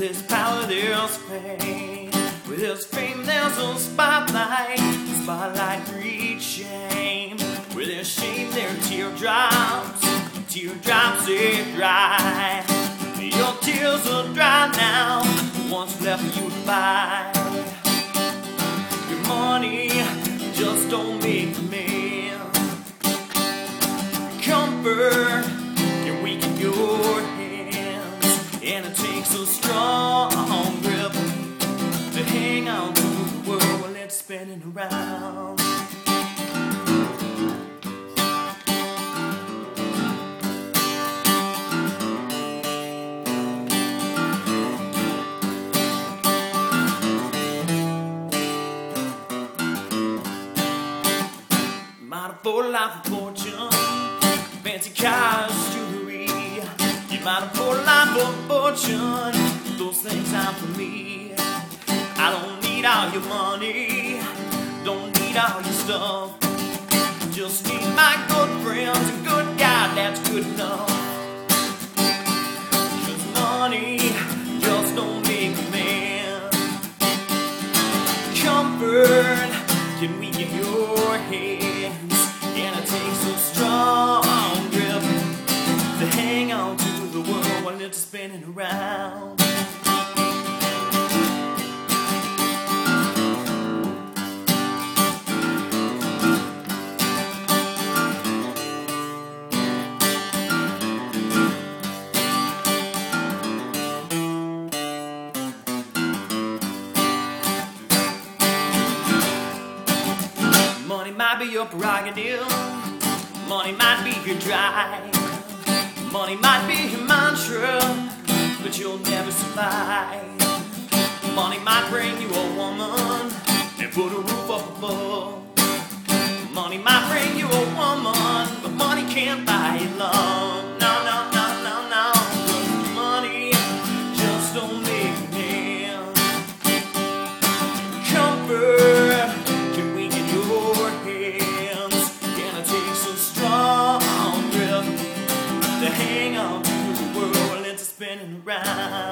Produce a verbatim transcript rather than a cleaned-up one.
this power, there's pain. With this fame, there's a spotlight. The spotlight breeds shame. With this shame, there are teardrops. Teardrops, they dry. Your tears are dry now. What's left for you to buy? Your money just don't make men. Comfort can weaken your hands, and it takes a strong grip to hang on to the world while it's spinning around. For a life of fortune, fancy cars, jewelry. You might have for a life of fortune. Those things aren't for me. I don't need all your money, don't need all your stuff. Just need my good friends, a good God, that's good enough. Cause money just don't make a man. Comfort can weaken your hands, and it takes a strong grip to hang on to the world while it's spinning around. Money might be your prerogative. Money might be your drive. Money might be your mantra, but you'll never survive. Money might bring you a woman and put a roof up above. Money might bring you a woman, but money can't buy you love. No, no, no, no, no. Money just don't make a man. Comfort can weaken your hands, and it takes a strong grip to hang on to the world while it's spinning around.